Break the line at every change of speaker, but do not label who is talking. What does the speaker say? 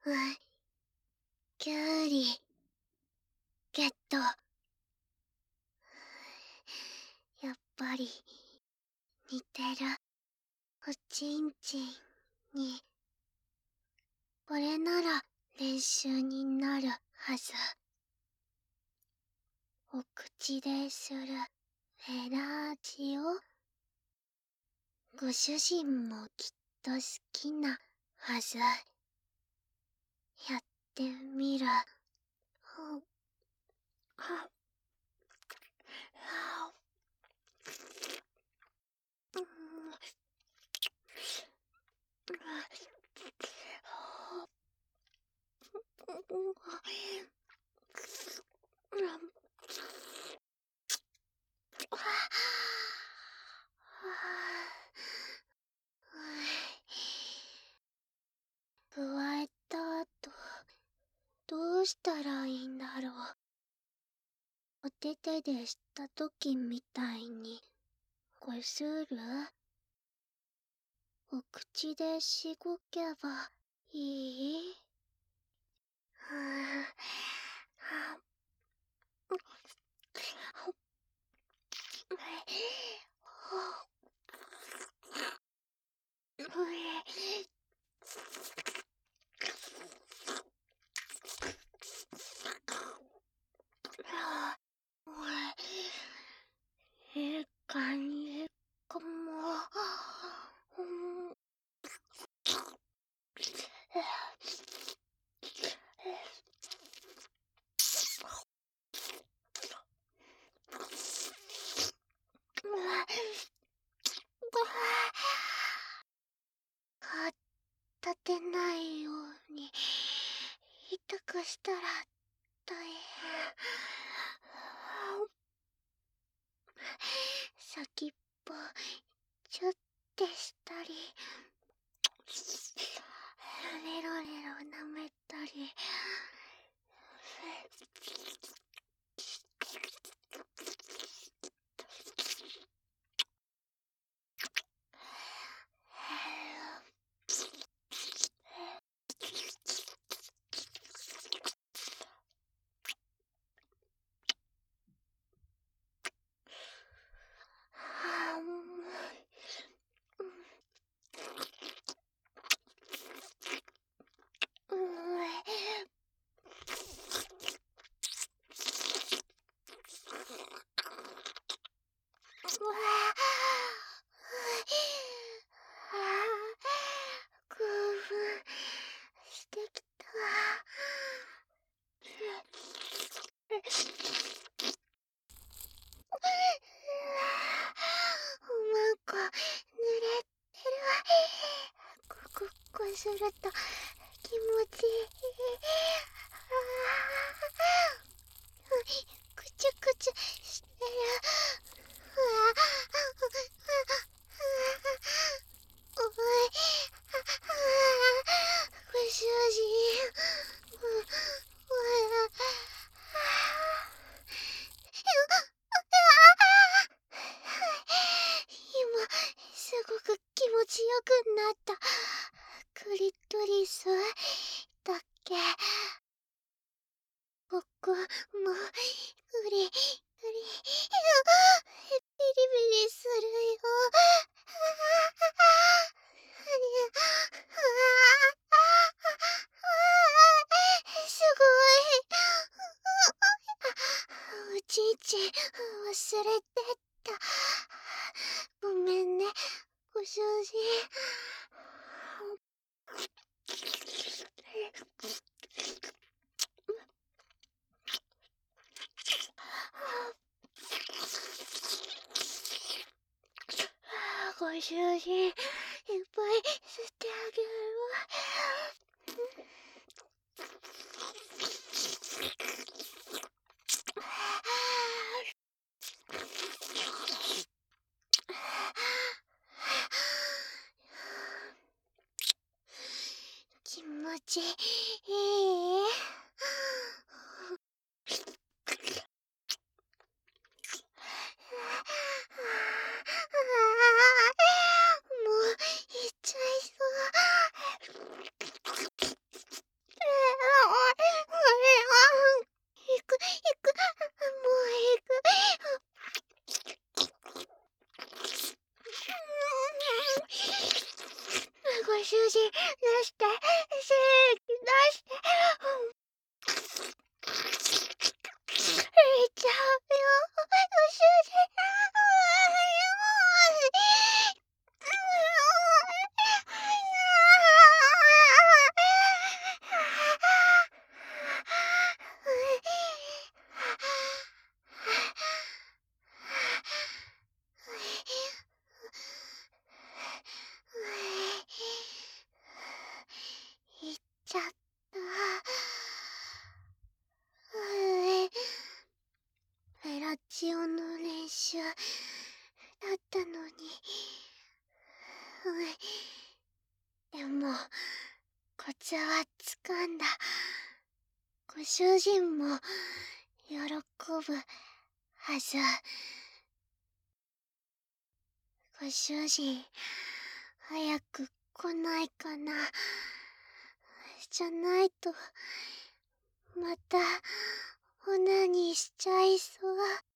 うん、きゅうり、ゲット。やっぱり、似てる。おちんちんに。これなら練習になるはず。お口でするフェラージオ。ご主人もきっと好きなはず。やってみる。加えた後、どうしたらいいんだろう。お手手でした時みたいに、こする？お口でしごけばいい？いい感じかも。立てないように痛くしたら大変。先っぽちょってしたり、レロレロ舐めたり。興奮してきた。なんか濡れてる。こすると気持ちいい。くちゅくちゅしてる。おい、ご主人。今、すごく気持ちよくなった。クリトリスだっけ。ここも、グリ、ビリビリするよ。すごい。おちんちん忘れてた。ごめんね、ご主人。ご主人、いっぱい吸ってあげるわ。気持ちいい？もう行っちゃいそう。 主人、出して、出して。入れちゃうよ、ご主人。行っちゃった。フェラチオの練習だったのに。でも、コツはつかんだ。ご主人も喜ぶはず。ご主人、早く来ないかな。じゃないと、また、オナニーしちゃいそう。